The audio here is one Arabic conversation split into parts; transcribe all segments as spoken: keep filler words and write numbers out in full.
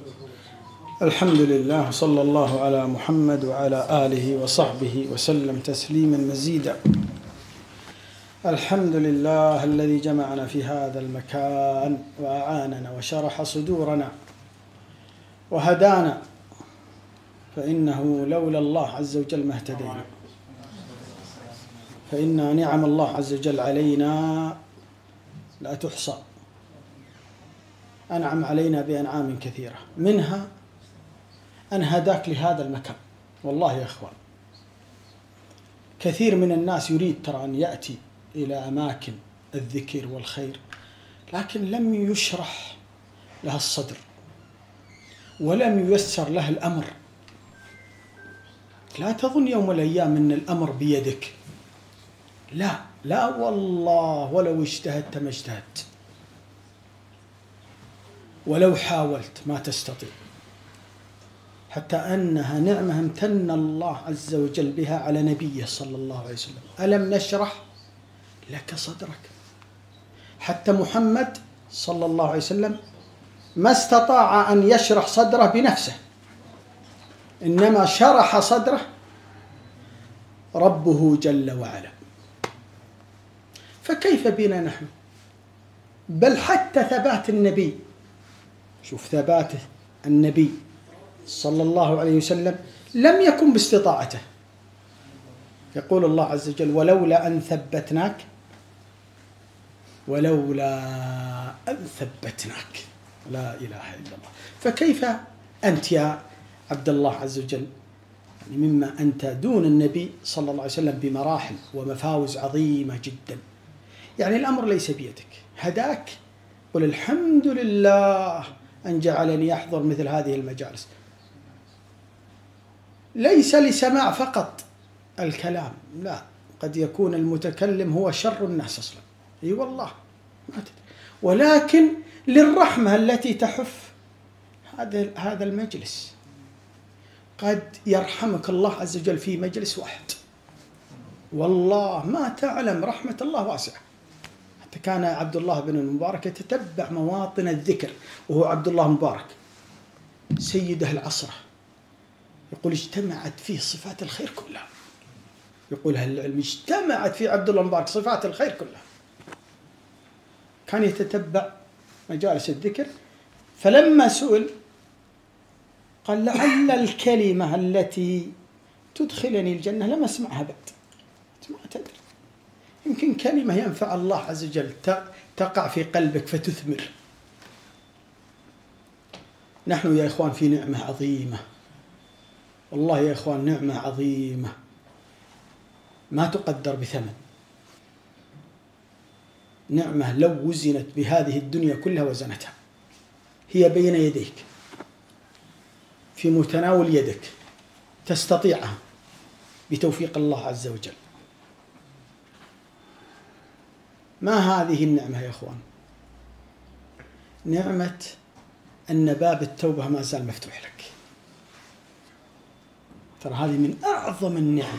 الحمد لله، صلى الله على محمد وعلى آله وصحبه وسلم تسليما مزيدا. الحمد لله الذي جمعنا في هذا المكان وأعاننا وشرح صدورنا وهدانا، فإنه لولا الله عز وجل ما اهتدينا، فإن نعم الله عز وجل علينا لا تحصى. أنعم علينا بأنعام كثيرة، منها أن هداك لهذا المكان. والله يا أخوان، كثير من الناس يريد ترى أن يأتي إلى أماكن الذكر والخير، لكن لم يشرح لها الصدر ولم ييسر له الأمر. لا تظن يوم الأيام أن الأمر بيدك، لا لا والله، ولو اجتهدت ما اجتهدت، ولو حاولت ما تستطيع، حتى أنها نعمة امتن الله عز وجل بها على نبيه صلى الله عليه وسلم. ألم نشرح لك صدرك؟ حتى محمد صلى الله عليه وسلم ما استطاع أن يشرح صدره بنفسه، إنما شرح صدره ربه جل وعلا. فكيف بنا نحن؟ بل حتى ثبات النبي، شوف ثبات النبي صلى الله عليه وسلم لم يكن باستطاعته. يقول الله عز وجل: ولولا أن ثبتناك ولولا أن ثبتناك. لا إله إلا الله. فكيف أنت يا عبد الله عز وجل، يعني مما أنت دون النبي صلى الله عليه وسلم بمراحل ومفاوز عظيمة جدا. يعني الأمر ليس بيدك، هداك، قل الحمد لله أن جعلني أحضر مثل هذه المجالس، ليس لسماع فقط الكلام، لا، قد يكون المتكلم هو شر الناس أصلا، أي أيوة والله ما تدري، ولكن للرحمة التي تحف هذا هذا المجلس، قد يرحمك الله عز وجل في مجلس واحد. والله ما تعلم، رحمة الله واسعة. حتى كان عبد الله بن المبارك يتتبع مواطن الذكر، وهو عبد الله المبارك سيد أهل العصر، يقول اجتمعت فيه صفات الخير كلها. يقول أهل العلم اجتمعت في عبد الله المبارك صفات الخير كلها. كان يتتبع مجالس الذكر، فلما سئل قال: لعل الكلمة التي تدخلني الجنة لم أسمعها بعد. ما تدري، يمكن كلمة ينفع الله عز وجل تقع في قلبك فتثمر. نحن يا إخوان في نعمة عظيمة، والله يا إخوان نعمة عظيمة ما تقدر بثمن. نعمة لو وزنت بهذه الدنيا كلها وزنتها. هي بين يديك، في متناول يدك، تستطيعها بتوفيق الله عز وجل. ما هذه النعمة يا إخوان؟ نعمة أن باب التوبة ما زال مفتوح لك. ترى هذه من أعظم النعم،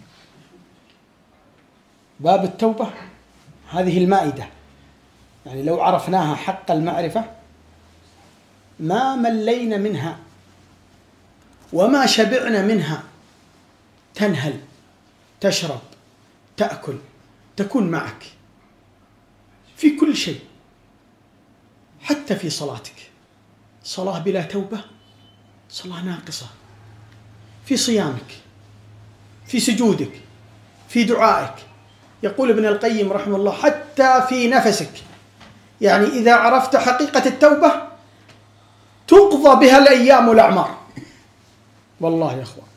باب التوبة. هذه المائدة، يعني لو عرفناها حق المعرفة ما ملينا منها وما شبعنا منها. تنهل، تشرب، تأكل، تكون معك في كل شيء، حتى في صلاتك. صلاة بلا توبة صلاة ناقصة. في صيامك، في سجودك، في دعائك. يقول ابن القيم رحمه الله: حتى في نفسك. يعني إذا عرفت حقيقة التوبة تقضى بها الأيام والأعمار، والله يا أخوان.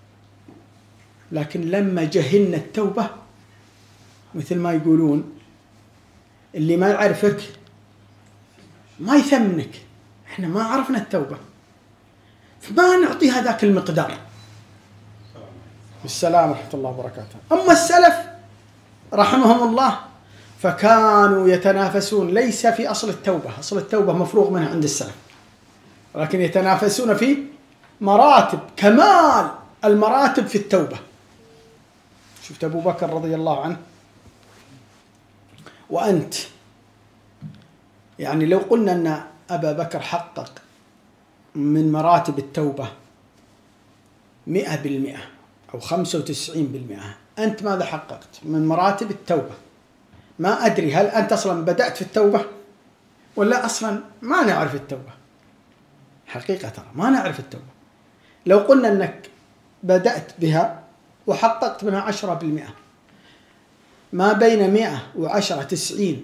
لكن لما جهلنا التوبة، مثل ما يقولون اللي ما يعرفك ما يثمنك. احنا ما عرفنا التوبة، فما نعطي هذاك المقدار. بالسلام ورحمة الله وبركاته. أما السلف رحمهم الله فكانوا يتنافسون، ليس في أصل التوبة، أصل التوبة مفروغ منها عند السلف، ولكن يتنافسون في مراتب، كمال المراتب في التوبة. شفت أبو بكر رضي الله عنه وأنت، يعني لو قلنا أن أبا بكر حقق من مراتب التوبة مئة بالمئة أو خمسة وتسعين بالمئة، أنت ماذا حققت من مراتب التوبة؟ ما أدري هل أنت أصلا بدأت في التوبة ولا أصلا ما نعرف التوبة. حقيقة ترى ما نعرف التوبة. لو قلنا أنك بدأت بها وحققت منها عشرة بالمئة، ما بين مئة وعشرة تسعين،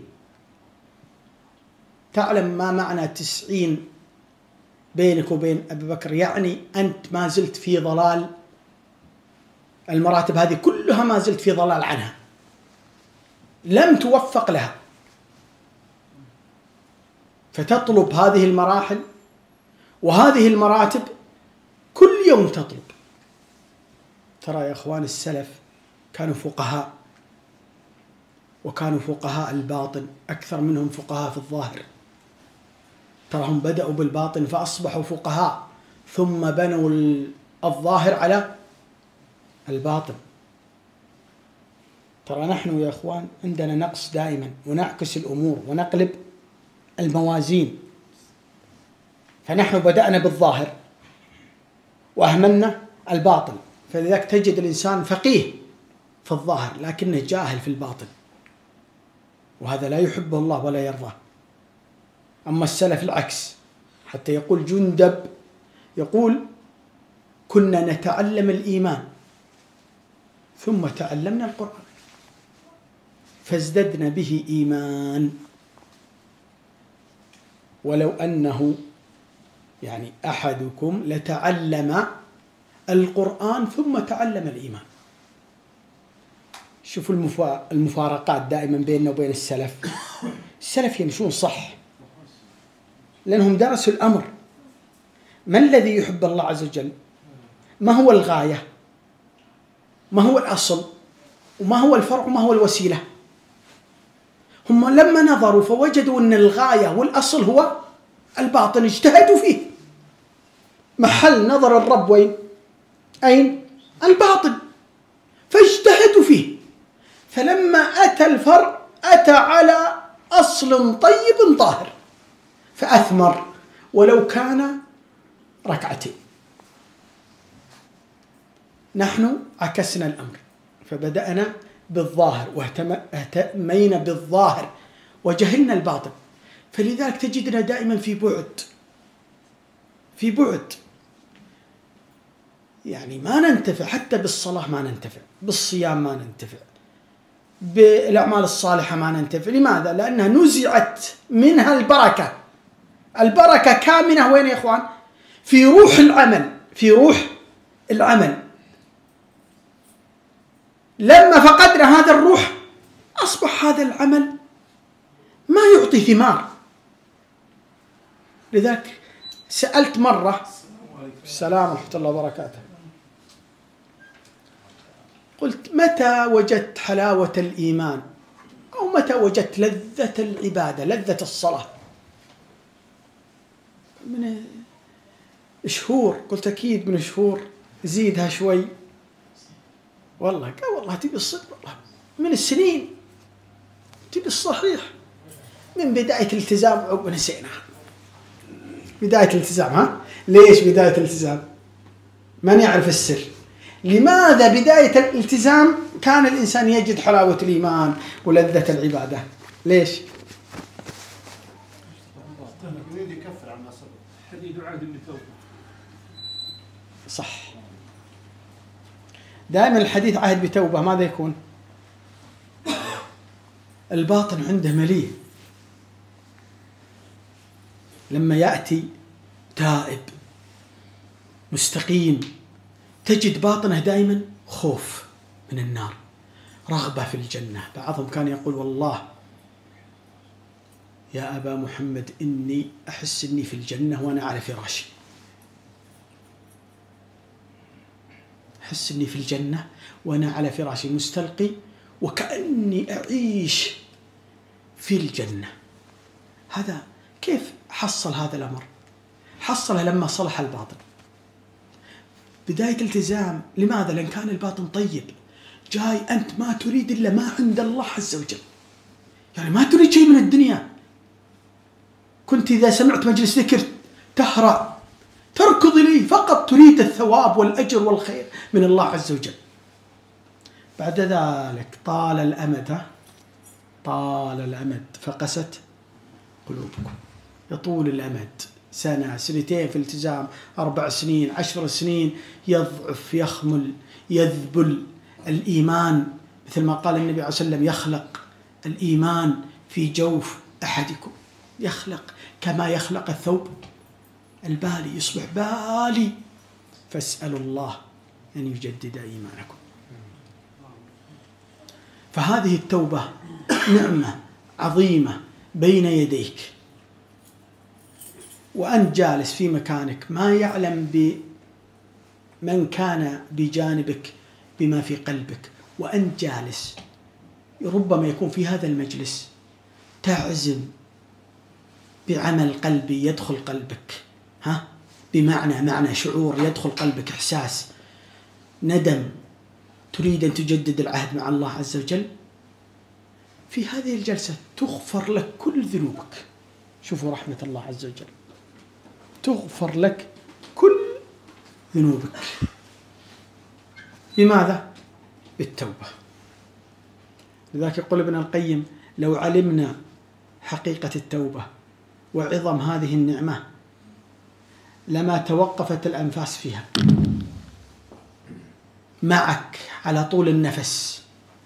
تعلم ما معنى تسعين بينك وبين أبي بكر؟ يعني أنت ما زلت في ضلال. المراتب هذه كلها ما زلت في ضلال عنها، لم توفق لها، فتطلب هذه المراحل وهذه المراتب كل يوم تطلب. ترى يا أخوان السلف كانوا فقهاء، وكانوا فقهاء الباطن أكثر منهم فقهاء في الظاهر. تراهم بدأوا بالباطن فأصبحوا فقهاء، ثم بنوا الظاهر على الباطن. ترى نحن يا أخوان عندنا نقص دائما، ونعكس الأمور ونقلب الموازين. فنحن بدأنا بالظاهر وأهملنا الباطن، فلذلك تجد الإنسان فقيه في الظاهر لكنه جاهل في الباطن، وهذا لا يحبه الله ولا يرضاه. أما السلف العكس، حتى يقول جندب، يقول كنا نتعلم الإيمان ثم تعلمنا القرآن فازددنا به إيمان، ولو أنه يعني أحدكم لتعلم القرآن ثم تعلم الإيمان. شوفوا المفارقات دائما بيننا وبين السلف. السلف يمشون صح لأنهم درسوا الأمر. ما الذي يحب الله عز وجل؟ ما هو الغاية؟ ما هو الأصل؟ وما هو الفرع؟ وما هو الوسيلة؟ هم لما نظروا فوجدوا أن الغاية والأصل هو الباطن، اجتهدوا فيه. محل نظر الرب وين؟ أين؟ الباطن، فاجتهدوا فيه. فلما أتى الفرع أتى على أصل طيب طاهر فأثمر ولو كان ركعتين. نحن عكسنا الأمر، فبدأنا بالظاهر واهتمينا بالظاهر وجهلنا الباطن، فلذلك تجدنا دائما في بعد في بعد يعني ما ننتفع. حتى بالصلاة ما ننتفع، بالصيام ما ننتفع، بالأعمال الصالحة ما ننتفع. لماذا؟ لأنها نزعت منها البركة. البركة كامنة وين يا إخوان؟ في روح العمل، في روح العمل. لما فقدنا هذا الروح أصبح هذا العمل ما يعطي ثمار. لذلك سألت مرة، السلام ورحمة الله وبركاته، قلت متى وجدت حلاوة الإيمان أو متى وجدت لذة العبادة، لذة الصلاة؟ من شهور. قلت أكيد من شهور، زيدها شوي. والله قال والله تبي الصدق، والله من السنين، تبي الصحيح من بداية الالتزام عقب نسيناها. بداية الالتزام، ها؟ ليش بداية الالتزام؟ من يعرف السر؟ لماذا بداية الالتزام كان الإنسان يجد حلاوة الإيمان ولذة العبادة؟ ليش؟ يريد يكفر عن نصبه، حديد عهد بالتوبة. صح. دائما الحديث عهد بتوبة ماذا يكون؟ الباطن عنده مليء. لما يأتي تائب مستقيم تجد باطنه دائما خوف من النار، رغبة في الجنة. بعضهم كان يقول والله يا أبا محمد إني أحس إني في الجنة وأنا على فراشي، أحس إني في الجنة وأنا على فراشي مستلقي وكأني أعيش في الجنة. هذا كيف حصل هذا الأمر؟ حصله لما صلح الباطن. بداية التزام. لماذا؟ لأن كان الباطن طيب. جاي أنت ما تريد إلا ما عند الله عز وجل، يعني ما تريد شيء من الدنيا. كنت إذا سمعت مجلس ذكر تهرع تركض إليه فقط تريد الثواب والأجر والخير من الله عز وجل. بعد ذلك طال الأمد، طال الأمد فقست قلوبكم. يطول الأمد، سنة سنتين في التزام، أربع سنين، عشر سنين، يضعف يخمل يذبل الإيمان، مثل ما قال النبي عليه الصلاة والسلام: يخلق الإيمان في جوف أحدكم، يخلق كما يخلق الثوب البالي، يصبح بالي. فاسألوا الله أن يجدد إيمانكم. فهذه التوبة نعمة عظيمة بين يديك، وأنت جالس في مكانك ما يعلم بمن كان بجانبك بما في قلبك، وأنت جالس ربما يكون في هذا المجلس تعزم بعمل قلبي يدخل قلبك، ها بمعنى معنى شعور يدخل قلبك، إحساس ندم، تريد أن تجدد العهد مع الله عز وجل. في هذه الجلسة تغفر لك كل ذنوبك. شوفوا رحمة الله عز وجل، تغفر لك كل ذنوبك. لماذا؟ بالتوبة. لذلك يقول ابن القيم: لو علمنا حقيقة التوبة وعظم هذه النعمة لما توقفت الأنفاس فيها. معك على طول النفس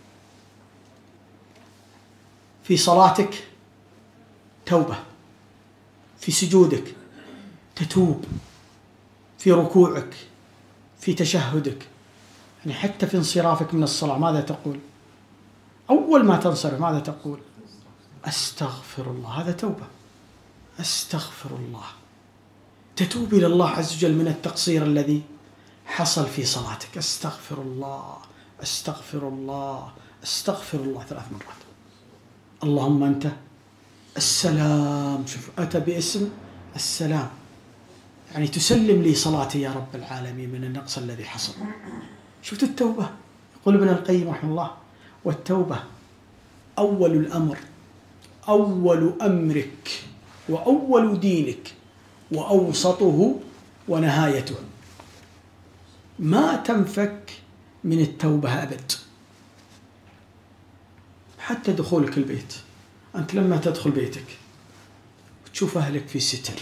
في صلاتك توبة، في سجودك تتوب، في ركوعك، في تشهدك، يعني حتى في انصرافك من الصلاة ماذا تقول؟ أول ما تنصرف ماذا تقول؟ أستغفر الله. هذا توبة، أستغفر الله. تتوب إلى الله عز وجل من التقصير الذي حصل في صلاتك. أستغفر الله، أستغفر الله، أستغفر الله ثلاث مرات. اللهم أنت السلام. شوف أتى باسم السلام، يعني تسلم لي صلاتي يا رب العالمين من النقص الذي حصل. شفت التوبة؟ يقول ابن القيم رحمه الله: والتوبة أول الأمر، أول أمرك، وأول دينك، وأوسطه ونهايته. ما تنفك من التوبة أبد. حتى دخولك البيت، أنت لما تدخل بيتك وتشوف أهلك في ستر،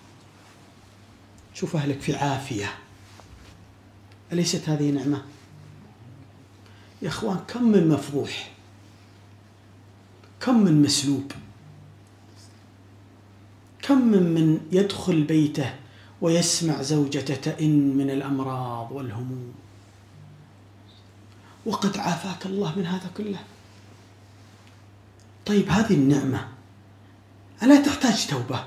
تشوف أهلك في عافية، أليست هذه نعمة؟ يا أخوان، كم من مفضوح، كم من مسلوب، كم من من يدخل بيته ويسمع زوجته تئن من الأمراض والهموم، وقد عافاك الله من هذا كله. طيب هذه النعمة ألا تحتاج توبة؟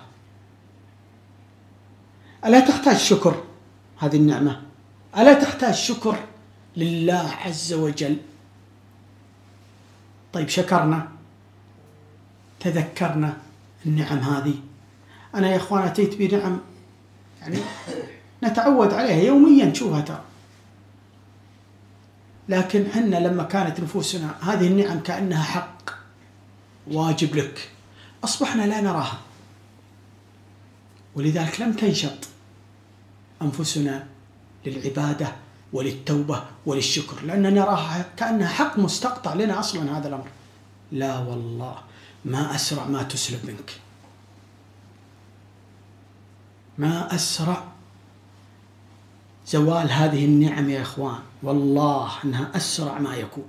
ألا تحتاج شكر؟ هذه النعمة ألا تحتاج شكر لله عز وجل؟ طيب شكرنا، تذكرنا النعم هذه. أنا يا أخوان أتيت بنعم يعني نتعود عليها يوميا نشوفها ترى، لكن حنا لما كانت نفوسنا هذه النعم كأنها حق واجب لك، أصبحنا لا نراها، ولذلك لم تنشط أنفسنا للعبادة وللتوبة وللشكر، لأننا نراها كأنها حق مستقطع لنا أصلا هذا الأمر. لا والله، ما أسرع ما تسلب منك، ما أسرع زوال هذه النعم يا إخوان، والله أنها أسرع ما يكون.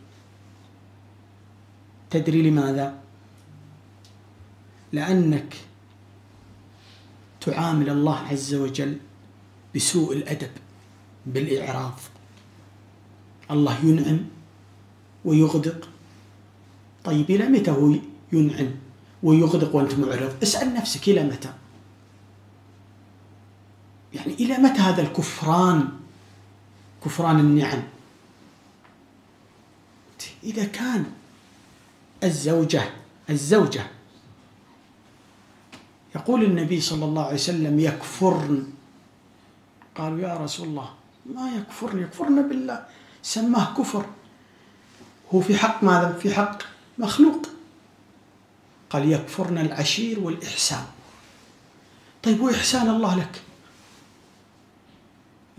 تدري لماذا؟ لأنك تعامل الله عز وجل بسوء الأدب، بالإعراض. الله ينعم ويغدق، طيب إلى متى هو ينعم ويغدق وأنت معرض؟ اسأل نفسك إلى متى؟ يعني إلى متى هذا الكفران، كفران النعم؟ إذا كان الزوجة الزوجة يقول النبي صلى الله عليه وسلم يكفرن، قالوا يا رسول الله ما يكفرن؟ يكفرن بالله، سماه كفر. هو في حق ماذا؟ في حق مخلوق. قال يكفرن العشير والإحسان. طيب وإحسان الله لك؟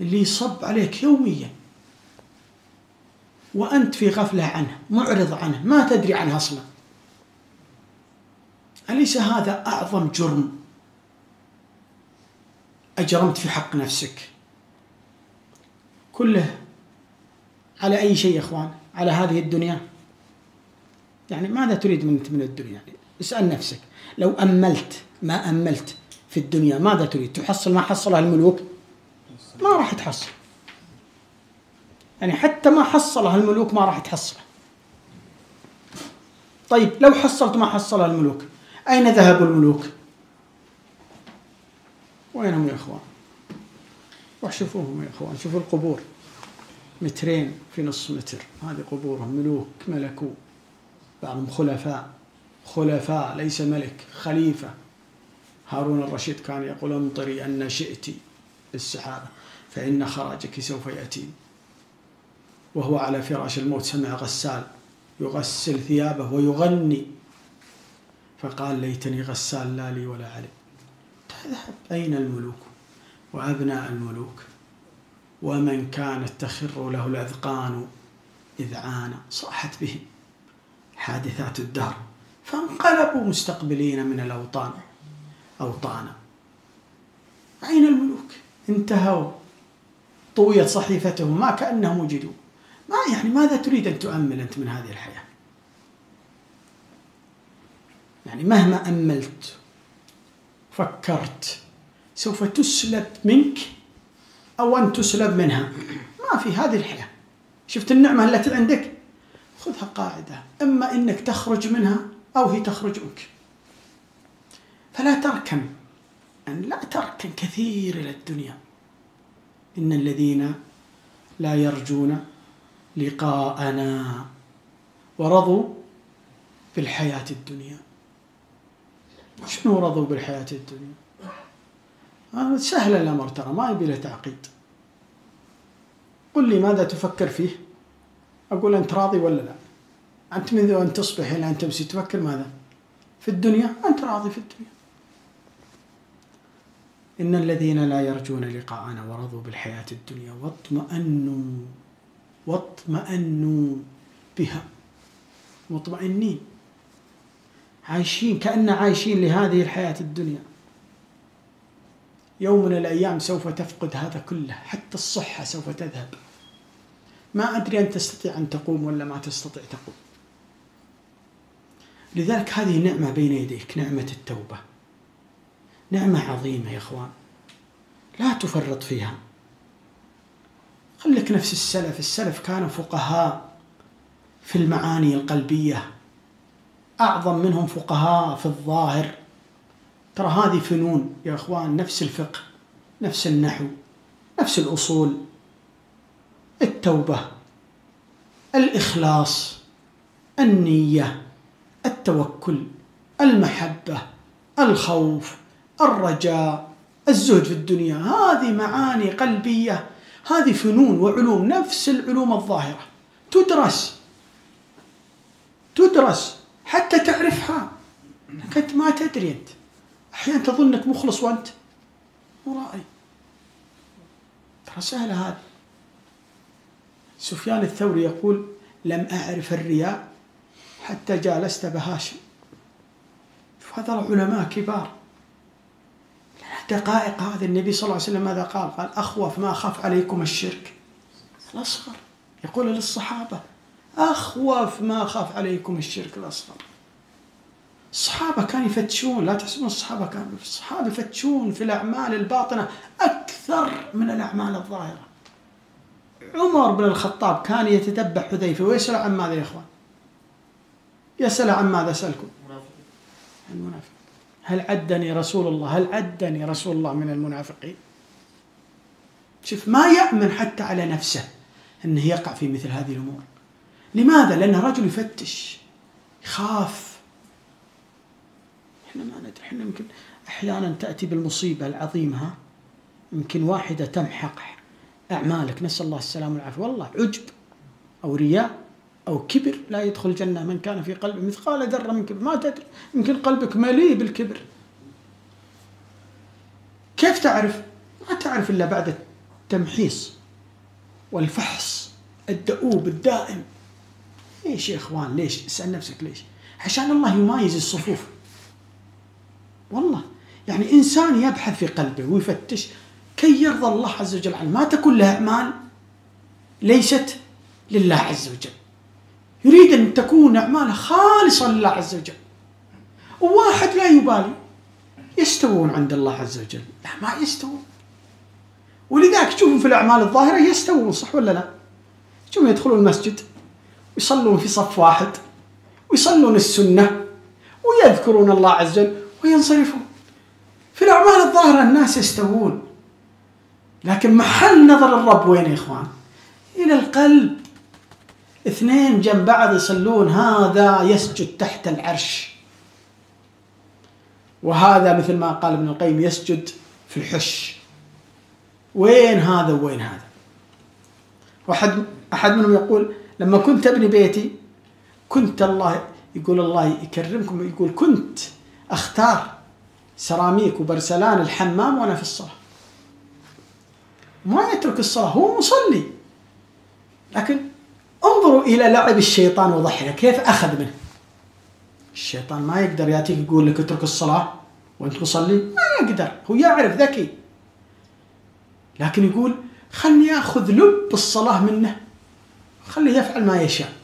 اللي يصب عليك يوميا وأنت في غفلة عنه، معرض عنه، ما تدري عنه أصلا. أليس هذا أعظم جرم أجرمت في حق نفسك؟ كله على أي شيء يا إخوان؟ على هذه الدنيا. يعني ماذا تريد من من الدنيا؟ يعني اسأل نفسك، لو أملت ما أملت في الدنيا ماذا تريد؟ تحصل ما حصلها الملوك؟ ما راح تحصل. يعني حتى ما حصلها الملوك ما راح تحصلها. طيب لو حصلت ما حصلها الملوك، أين ذهبوا الملوك؟ وينهم يا إخوان؟ روح شوفوهم يا إخوان، شوفوا القبور، مترين في نص متر، هذه قبورهم، ملوك ملكوا، بعضهم خلفاء، خلفاء ليس ملك، خليفة. هارون الرشيد كان يقول: امطري أن شئت السحابة فإن خراجك سوف يأتي. وهو على فراش الموت سمع غسال يغسل ثيابه ويغني، فقال: ليتني غسال لا لي ولا علي. تذهب أين الملوك وأبناء الملوك ومن كانت تخر له الأذقان إذعانا؟ صاحت بهم حادثات الدهر فانقلبوا مستقبلين من الأوطان أوطانا. أين الملوك؟ انتهوا، طويت صحيفتهم، ما كأنهم وجدوا. ما يعني ماذا تريد أن تؤمل أنت من هذه الحياة؟ يعني مهما أملت فكرت سوف تسلب منك أو أن تسلب منها. ما في هذه الحياة. شفت النعمة التي عندك؟ خذها قاعدة، إما إنك تخرج منها أو هي تخرج منك. فلا تركن، يعني لا تركن كثير إلى الدنيا. إن الذين لا يرجون لقاءنا ورضوا بالحياة الدنيا. شنو رضوا بالحياة الدنيا؟ آه سهل الأمر ترى، ما يبي له تعقيد. قل لي ماذا تفكر فيه؟ أقول أنت راضي ولا لا؟ أنت منذ أن تصبح إلى أن تمسي تفكر ماذا؟ في الدنيا. أنت راضي في الدنيا. إن الذين لا يرجون لقاءنا ورضوا بالحياة الدنيا واطمأنوا واطمأنوا بها، مطمئنين، عايشين كأن عايشين لهذه الحياة الدنيا. يوم من الأيام سوف تفقد هذا كله، حتى الصحة سوف تذهب. ما أدري أن تستطيع أن تقوم ولا ما تستطيع تقوم. لذلك هذه نعمة بين يديك، نعمة التوبة، نعمة عظيمة يا إخوان، لا تفرط فيها. خليك نفس السلف. السلف كانوا فقهاء في المعاني القلبية، أعظم منهم فقهاء في الظاهر. ترى هذه فنون يا إخوان، نفس الفقه، نفس النحو، نفس الأصول، التوبة، الإخلاص، النية، التوكل، المحبة، الخوف، الرجاء، الزهد في الدنيا. هذه معاني قلبية، هذه فنون وعلوم، نفس العلوم الظاهرة، تدرس تدرس حتى تعرفها. أنت ما تدري، أنت أحيانا تظنك مخلص وأنت مرائي. ترى سهلة هذه. سفيان الثوري يقول: لم أعرف الرياء حتى جالست بهاشم. هذا العلماء كبار، دقائق. هذا النبي صلى الله عليه وسلم ماذا قال؟ قال: أخوف ما أخاف عليكم الشرك الأصغر. يقول للصحابة: أخوف ما أخاف عليكم الشرك الأصغر. الصحابة كانوا يفتشون، لا تحسبون الصحابة كانوا الصحابة يفتشون في الأعمال الباطنة أكثر من الأعمال الظاهرة. عمر بن الخطاب كان يتتبع حذيفة ويسأل عن ماذا يا إخوان؟ يسأل عن ماذا؟ سألكم عن المنافق. هل عدني رسول الله هل عدني رسول الله من المنافقين؟ شوف، ما يأمن حتى على نفسه أنه يقع في مثل هذه الأمور. لماذا؟ لأنه رجل يفتش، يخاف. إحنا ما ندري. إحنا يمكن أحيانا تأتي بالمصيبة العظيمة، يمكن واحدة تمحق أعمالك، نسأل الله السلامة والعافية. والله عجب أو رياء أو كبر لا يدخل الجنة من كان في قلبه مثقال ذرة من كبر. ما تدري، يمكن قلبك مليء بالكبر. كيف تعرف؟ ما تعرف إلا بعد التمحيص والفحص الدؤوب الدائم. ليش يا إخوان؟ ليش؟ اسأل نفسك ليش؟ عشان الله يمايز الصفوف. والله يعني إنسان يبحث في قلبه ويفتش كي يرضى الله عز وجل عنه، ما تكون له أعمال ليست لله عز وجل، يريد أن تكون أعماله خالصة لله عز وجل. وواحد لا يبالي، يستوون عند الله عز وجل؟ لا، ما يستوون. ولذلك تشوفوا في الأعمال الظاهرة يستوون، صح ولا لا؟ شوفوا يدخلون المسجد ويصلون في صف واحد ويصلون السنة ويذكرون الله عز وجل وينصرفون. في الأعمال الظاهرة الناس يستوون، لكن محل نظر الرب وين يا إخوان؟ إلى القلب. اثنين جنب بعض يصلون، هذا يسجد تحت العرش وهذا مثل ما قال ابن القيم يسجد في الحش. وين هذا وين هذا؟ واحد أحد منهم يقول لما كنت أبني بيتي كنت الله يقول الله يكرمكم، يقول كنت أختار سيراميك وبرسلان الحمام وأنا في الصلاة، ما يترك الصلاة، هو مصلي. لكن انظروا إلى لعب الشيطان وضحكه كيف أخذ منه. الشيطان ما يقدر يأتيك يقول لك اترك الصلاة وأنت مصلي، ما يقدر، هو يعرف ذكي، لكن يقول خلني أخذ لب الصلاة منه، خليه يفعل ما يشاء.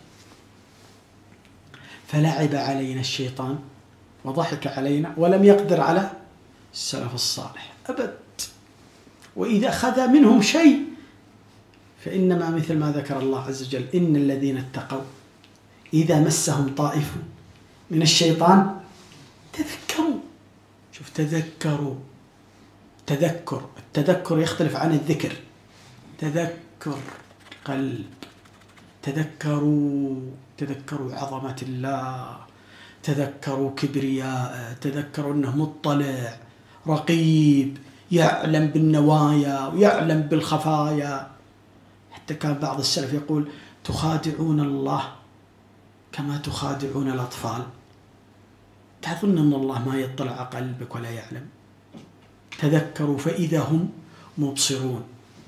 فلعب علينا الشيطان وضحك علينا ولم يقدر على السلف الصالح أبد. وإذا أخذ منهم شيء فإنما مثل ما ذكر الله عز وجل إن الذين اتقوا إذا مسهم طائف من الشيطان تذكروا. شوف تذكروا، تذكر، التذكر يختلف عن الذكر. تذكر قلب، تذكروا تذكروا عظمة الله، تذكروا كبرياء، تذكروا أنه مطلع رقيب يعلم بالنوايا ويعلم بالخفايا. حتى كان بعض السلف يقول تخادعون الله كما تخادعون الأطفال، تظن أن الله ما يطلع على قلبك ولا يعلم. تذكروا فإذا هم مبصرون،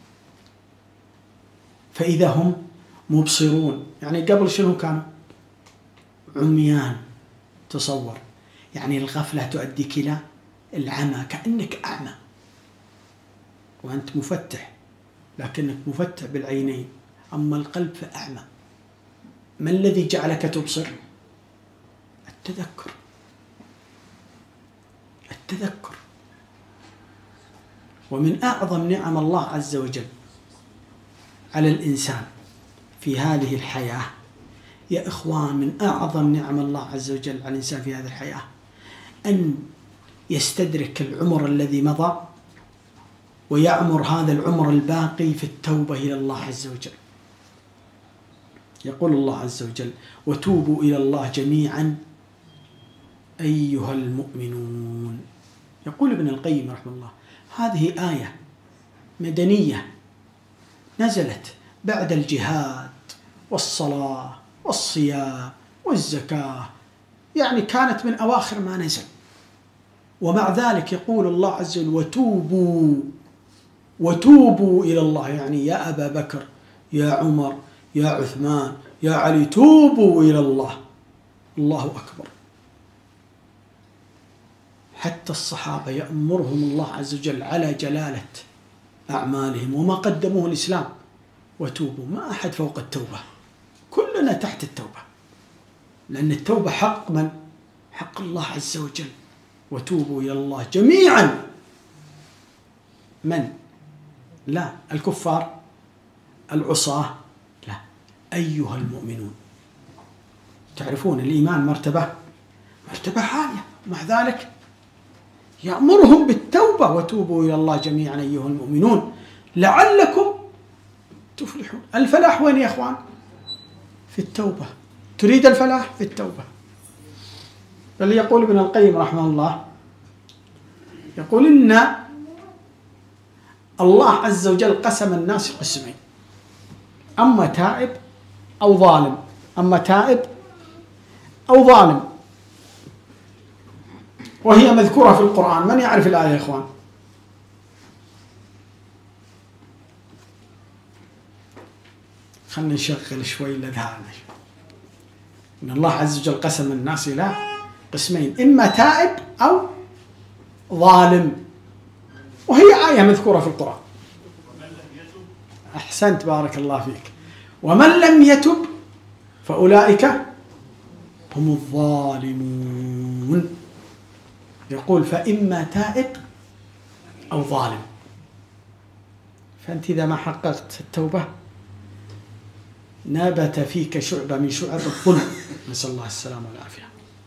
فإذا هم مبصرون، يعني قبل شنو كانوا؟ عميان. تصور يعني الغفلة تؤديك إلى العمى، كأنك أعمى وأنت مفتح، لكنك مفتح بالعينين، أما القلب فأعمى. ما الذي جعلك تبصر؟ التذكر، التذكر. ومن أعظم نعم الله عز وجل على الإنسان في هذه الحياة يا إخوان، من أعظم نعم الله عز وجل على الإنسان في هذه الحياة أن يستدرك العمر الذي مضى ويعمر هذا العمر الباقي في التوبة إلى الله عز وجل. يقول الله عز وجل وتوبوا إلى الله جميعا أيها المؤمنون. يقول ابن القيم رحمه الله هذه آية مدنية نزلت بعد الجهاد والصلاة والصيام والزكاة، يعني كانت من أواخر ما نزل، ومع ذلك يقول الله عز وجل وتوبوا وتوبوا إلى الله، يعني يا أبا بكر يا عمر يا عثمان يا علي توبوا إلى الله. الله أكبر. حتى الصحابة يأمرهم الله عز وجل على جلالة أعمالهم وما قدموه الإسلام وتوبوا. ما أحد فوق التوبة، كلنا تحت التوبة، لأن التوبة حق من؟ حق الله عز وجل. وتوبوا إلى الله جميعا. من؟ لا الكفار العصاة، لا، أيها المؤمنون. تعرفون الإيمان مرتبة مرتبة عالية، مع ذلك يأمرهم بالتوبة وتوبوا إلى الله جميعا أيها المؤمنون لعلكم تفلحون. الفلاح وين يا إخوان؟ في التوبة. تريد الفلاح؟ في التوبة. بل يقول ابن القيم رحمه الله يقول إن الله عز وجل قسم الناس قسمين، أما تائب أو ظالم، أما تائب أو ظالم، وهي مذكورة في القرآن. من يعرف الآية يا إخوان؟ خلنا نشغل شوي لذهاننا. إن الله عز وجل قسم الناس إلى قسمين، إما تائب أو ظالم، وهي آية مذكورة في القرآن. أحسنت بارك الله فيك. ومن لم يتب فأولئك هم الظالمون. يقول فإما تائب أو ظالم. فأنت إذا ما حققت التوبة نبت فيك شعبة من شعب الظلم، نسأل الله السلامة والعافية.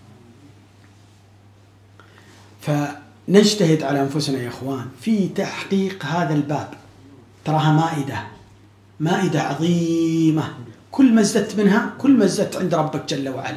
فنجتهد على أنفسنا يا أخوان في تحقيق هذا الباب. تراها مائدة مائدة عظيمة، كل ما ازددت منها كل ما ازددت عند ربك جل وعلا.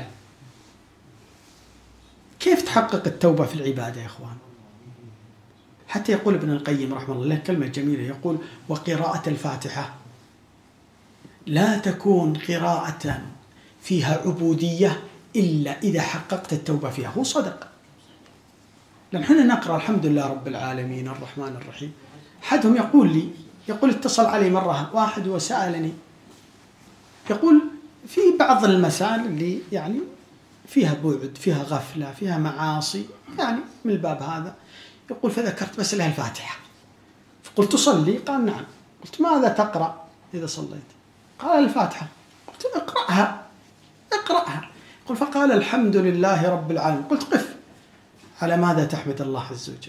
كيف تحقق التوبة في العبادة يا أخوان؟ حتى يقول ابن القيم رحمه الله له كلمة جميلة، يقول وقراءة الفاتحة لا تكون قراءة فيها عبودية إلا إذا حققت التوبة فيها. هو صدق، لأن احنا نقرأ الحمد لله رب العالمين الرحمن الرحيم. أحدهم يقول لي، يقول اتصل علي مرة واحد وسألني، يقول في بعض المسائل اللي يعني فيها بعد، فيها غفلة، فيها معاصي، يعني من الباب هذا، يقول فذكرت بس لها الفاتحة. فقلت تصلي؟ قال نعم. قلت ماذا تقرأ إذا صليت؟ قال الفاتحة. قلت اقرأها اقرأها. قل فقال الحمد لله رب العالمين. قلت قف، على ماذا تحمد الله عز وجل؟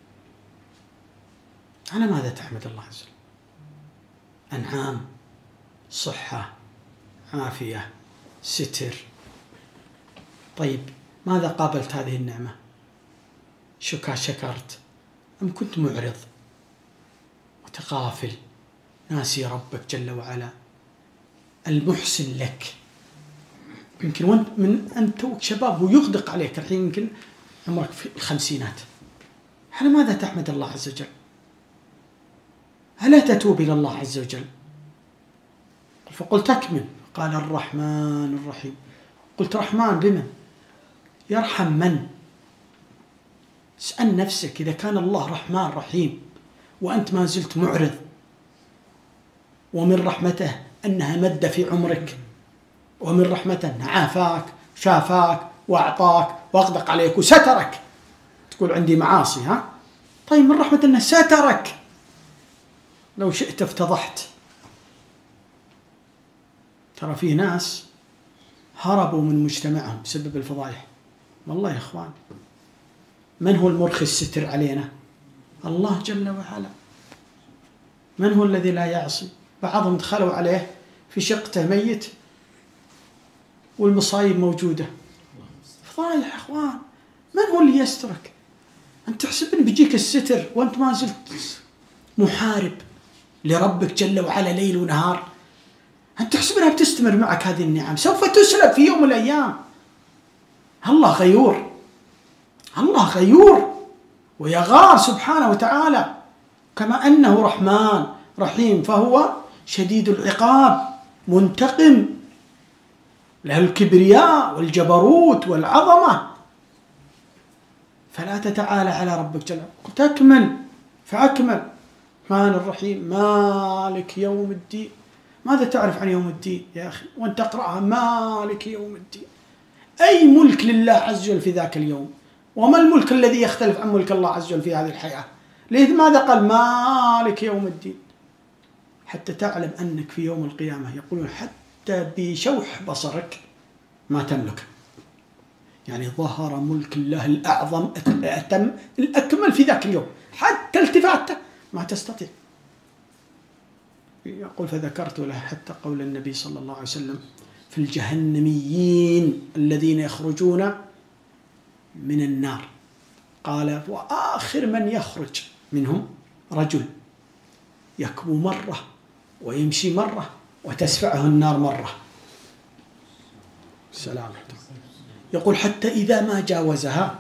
على ماذا تحمد الله عز وجل؟ أنعام، صحة، عافية، ستر. طيب ماذا قابلت هذه النعمة؟ شكا شكرت أم كنت معرض متغافل ناسي ربك جل وعلا المحسن لك؟ يمكن وانت من أنت شباب ويغدق عليك الحين، يمكن عمرك في الخمسينات. على ماذا تحمد الله عز وجل؟ ألا تتوب إلى الله عز وجل؟ فقلت أكمل. قال الرحمن الرحيم. قلت رحمن بمن؟ يرحم من؟ اسأل نفسك، إذا كان الله رحمن رحيم وأنت ما زلت معرض، ومن رحمته أنها مد في عمرك، ومن رحمته أنه عافاك شافاك وأعطاك وأغدق عليك وسترك، تقول عندي معاصي ها؟ طيب من رحمته أنه سترك، لو شئت افتضحت. ترى في ناس هربوا من مجتمعهم بسبب الفضائح. والله يا إخوان، من هو المرخي الستر علينا؟ الله جل وعلا. من هو الذي لا يعصي؟ بعضهم دخلوا عليه في شقته ميت والمصايب موجودة. فضايح يا إخوان، من هو اللي يسترك؟ أنت تحسب أن بيجيك الستر وأنت ما زلت محارب لربك جل وعلا ليل ونهار. أنت تحسب أنها بتستمر معك هذه النعم، سوف تسلب في يوم من الأيام. الله غيور، الله غيور ويغار سبحانه وتعالى. كما أنه رحمن رحيم فهو شديد العقاب منتقم، له الكبرياء والجبروت والعظمة. فلا تتعالى على ربك جل وعلا. تكمل فأكمل. الرحمن الرحيم مالك يوم الدين. ماذا تعرف عن يوم الدين يا أخي وأنت تقرأها مالك يوم الدين؟ أي ملك لله عز وجل في ذاك اليوم؟ وما الملك الذي يختلف عن ملك الله عز وجل في هذه الحياة؟ لماذا قال مالك يوم الدين؟ حتى تعلم أنك في يوم القيامة يقولون حتى بشوح بصرك ما تملك. يعني ظهر ملك الله الأعظم الأتم الأكمل في ذاك اليوم، حتى التفاته ما تستطيع. يقول فذكرت له حتى قول النبي صلى الله عليه وسلم في الجهنميين الذين يخرجون من النار، قال وآخر من يخرج منهم رجل يكبو مرة ويمشي مرة وتسفعه النار مرة. سلام. يقول حتى إذا ما جاوزها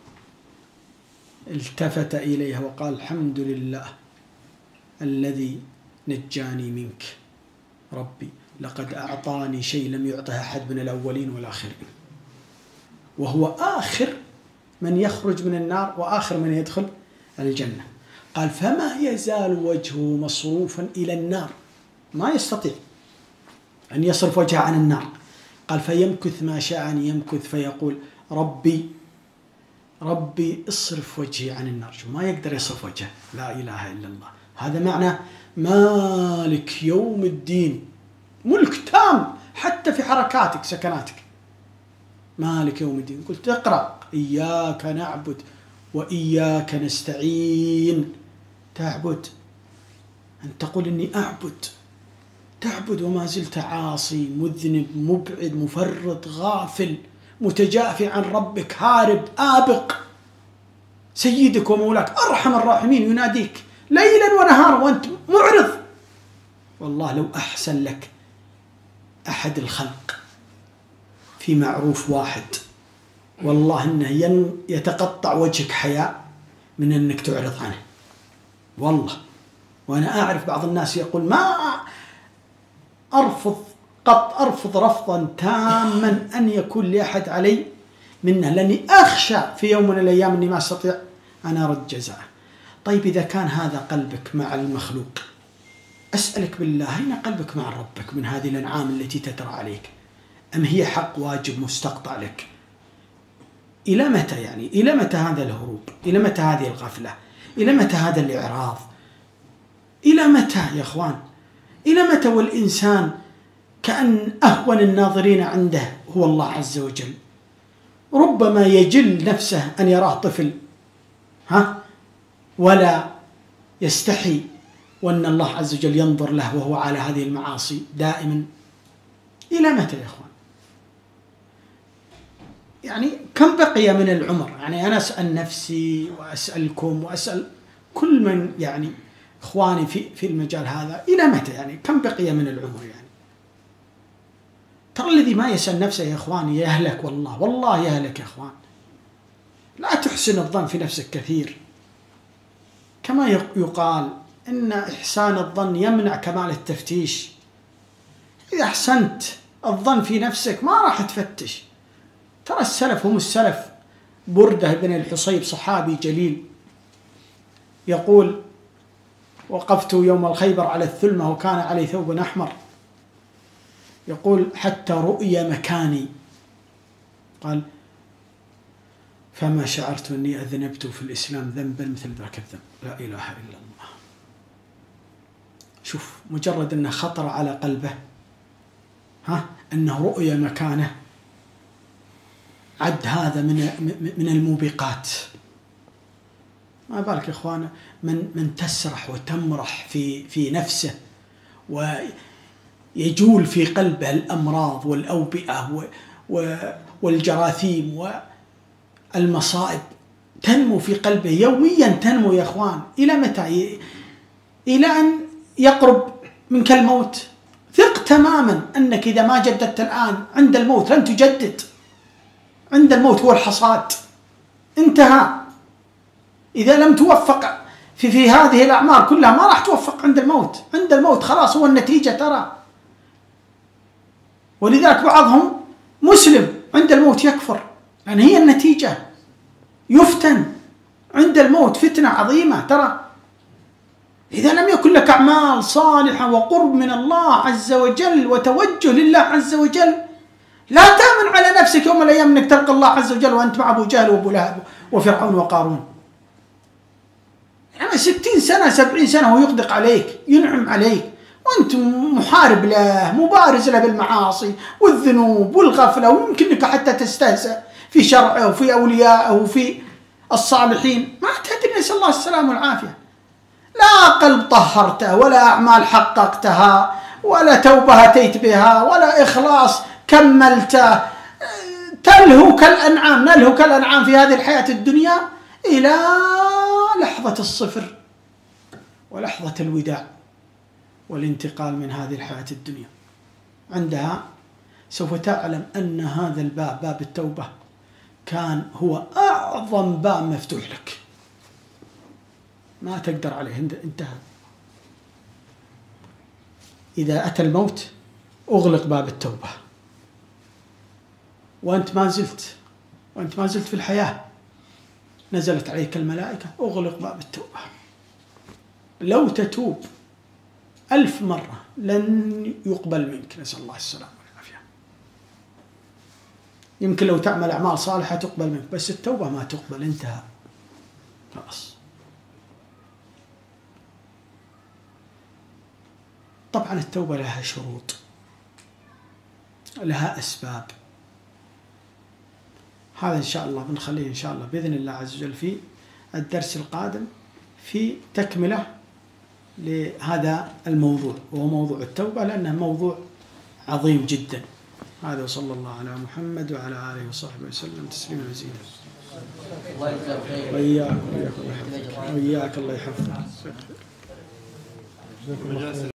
التفت إليها وقال الحمد لله الذي نجاني منك ربي، لقد أعطاني شيء لم يعطه أحد من الأولين والآخرين. وهو آخر من يخرج من النار وآخر من يدخل الجنة. قال فما يزال وجهه مصروفا إلى النار، ما يستطيع أن يصرف وجهه عن النار. قال فيمكث ما شاء أن يمكث فيقول ربي ربي اصرف وجهي عن النار. شو ما يقدر يصرف وجهه. لا إله إلا الله. هذا معنى مالك يوم الدين، ملك تام حتى في حركاتك سكناتك. مالك يوم الدين. قلت اقرأ إياك نعبد وإياك نستعين. تعبد أن تقول إني أعبد، تعبد وما زلت عاصي مذنب مبعد مفرط غافل متجافي عن ربك هارب آبق. سيدك ومولاك أرحم الراحمين يناديك ليلا ونهارا وأنت معرض. والله لو أحسن لك أحد الخلق في معروف واحد والله إنه يتقطع وجهك حياء من أنك تعرض عنه. والله وأنا أعرف بعض الناس يقول ما أرفض قط أرفض رفضا تاما أن يكون لأحد علي منه، لأني أخشى في يوم من الأيام أني ما أستطيع أن أرد جزاءه. طيب إذا كان هذا قلبك مع المخلوق، أسألك بالله أين قلبك مع ربك من هذه الأنعام التي تترى عليك؟ أم هي حق واجب مستقطع لك؟ إلى متى يعني؟ إلى متى هذا الهروب؟ إلى متى هذه الغفلة؟ إلى متى هذا الإعراض؟ إلى متى يا أخوان؟ إلى متى والإنسان كأن أهون الناظرين عنده هو الله عز وجل؟ ربما يجل نفسه أن يراه طفل ها ولا يستحي، وأن الله عز وجل ينظر له وهو على هذه المعاصي دائما. إلى متى يا أخوان؟ يعني كم بقي من العمر؟ يعني أنا أسأل نفسي وأسألكم وأسأل كل من يعني إخواني في في المجال هذا، إلى متى يعني؟ كم بقي من العمر يعني؟ ترى الذي ما يسأل نفسه يا إخواني يهلك، والله والله يهلك يا إخوان. لا تحسن الظن في نفسك كثير، كما يقال إن إحسان الظن يمنع كمال التفتيش. إذا أحسنت الظن في نفسك ما راح تفتش. ترى السلف هم السلف. بردة بن الحصيب صحابي جليل يقول وقفت يوم الخيبر على الثلمة وكان علي ثوب أحمر، يقول حتى رؤي مكاني، قال فما شعرت أني أذنبت في الإسلام ذنبا مثل ذاك الذنب. لا إله إلا الله. شوف مجرد أنه خطر على قلبه ها أنه رؤي مكانه، عد هذا من من الموبقات. ما بالك يا إخوانا من من تسرح وتمرح في في نفسه ويجول في قلبه الأمراض والأوبئة والجراثيم والمصائب تنمو في قلبه يوميا، تنمو يا إخوان. إلى متى؟ إلى أن يقرب منك الموت. ثق تماما أنك إذا ما جددت الآن عند الموت لن تجدد. عند الموت هو الحصاد، انتهى. إذا لم توفق في في هذه الأعمار كلها ما راح توفق عند الموت. عند الموت خلاص هو النتيجة ترى. ولذلك بعضهم مسلم عند الموت يكفر، لأن يعني هي النتيجة. يفتن عند الموت فتنة عظيمة ترى. إذا لم يكن لك أعمال صالحة وقرب من الله عز وجل وتوجه لله عز وجل، لا تأمن على نفسك يوم الأيام أنك تلقى الله عز وجل وأنت مع أبو جهل وأبو لهب وفرعون وقارون. يعني ستين سنة سبعين سنة هو يقدق عليك، ينعم عليك، وأنت محارب له مبارز له بالمعاصي والذنوب والغفلة، ويمكنك حتى تستهزأ في شرعه وفي أوليائه وفي الصالحين. ما تدري، نسأل الله السلامة والعافية. لا قلب طهرته ولا أعمال حققتها ولا توبة أتيت بها ولا إخلاص كملته. تلهو كالأنعام، نلهو كالأنعام في هذه الحياة الدنيا إلى لحظة الصفر ولحظة الوداع والانتقال من هذه الحياة الدنيا. عندها سوف تعلم أن هذا الباب، باب التوبة، كان هو أعظم باب مفتوح لك، ما تقدر عليه، انتهى. إذا أتى الموت أغلق باب التوبة، وأنت ما زلت وأنت ما زلت في الحياة، نزلت عليك الملائكة أغلق باب التوبة. لو تتوب ألف مرة لن يقبل منك، نسأل الله السلامة والعافية. يمكن لو تعمل أعمال صالحة تقبل منك، بس التوبة ما تقبل، انتهى خلاص. طبعا التوبة لها شروط، لها أسباب، هذا إن شاء الله بنخليه إن شاء الله بإذن الله عز وجل في الدرس القادم في تكملة لهذا الموضوع، وهو موضوع التوبة، لأنه موضوع عظيم جدا. هذا وصلى الله على محمد وعلى آله وصحبه وسلم تسليما مزيدا. وإياك وإياك الله يحفظك.